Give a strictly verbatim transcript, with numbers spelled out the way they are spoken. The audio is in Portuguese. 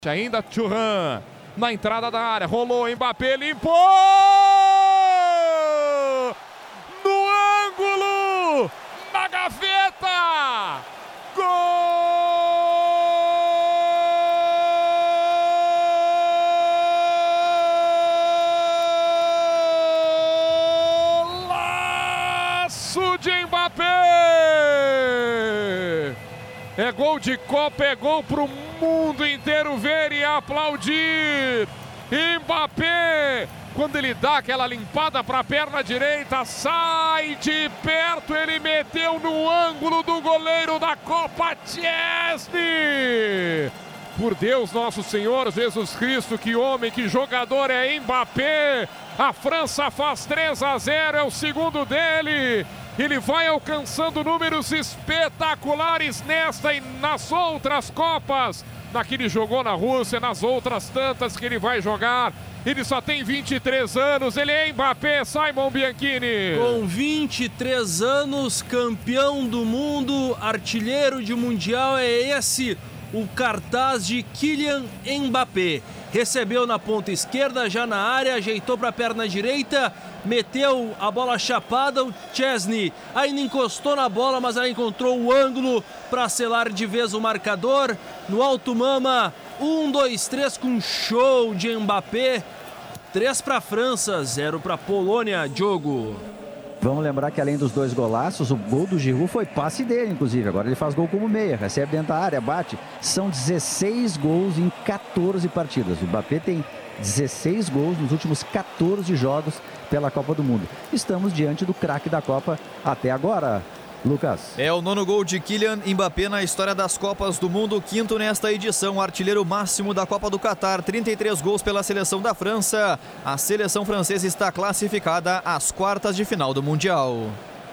Ainda Thuram na entrada da área, rolou, Mbappé limpou! No ângulo! Na gaveta! Golaço de Mbappé! É gol de Copa, é gol pro mundo inteiro ver e aplaudir. Mbappé, quando ele dá aquela limpada para a perna direita, sai de perto, ele meteu no ângulo do goleiro da Copa, Szczęsny. Por Deus, nosso Senhor Jesus Cristo, que homem, que jogador é Mbappé. A França faz três a zero, é o segundo dele. Ele vai alcançando números espetaculares nesta e nas outras Copas. Na que ele jogou na Rússia, nas outras tantas que ele vai jogar. Ele só tem vinte e três anos, ele é Mbappé, Simon Bianchini. Com vinte e três anos, campeão do mundo, artilheiro de mundial, é esse o cartaz de Kylian Mbappé. Recebeu na ponta esquerda, já na área, ajeitou para a perna direita, meteu a bola chapada, o Szczęsny ainda encostou na bola, mas ela encontrou o ângulo para selar de vez o marcador. No alto mama, um, dois, três com show de Mbappé. três para a França, zero para a Polônia, Diogo. Vamos lembrar que além dos dois golaços, o gol do Giroud foi passe dele, inclusive. Agora ele faz gol como meia, recebe dentro da área, bate. São dezesseis gols em quatorze partidas. O Mbappé tem dezesseis gols nos últimos quatorze jogos pela Copa do Mundo. Estamos diante do craque da Copa até agora, Lucas. É o nono gol de Kylian Mbappé na história das Copas do Mundo, quinto nesta edição, artilheiro máximo da Copa do Catar, trinta e três gols pela seleção da França. A seleção francesa está classificada às quartas de final do Mundial.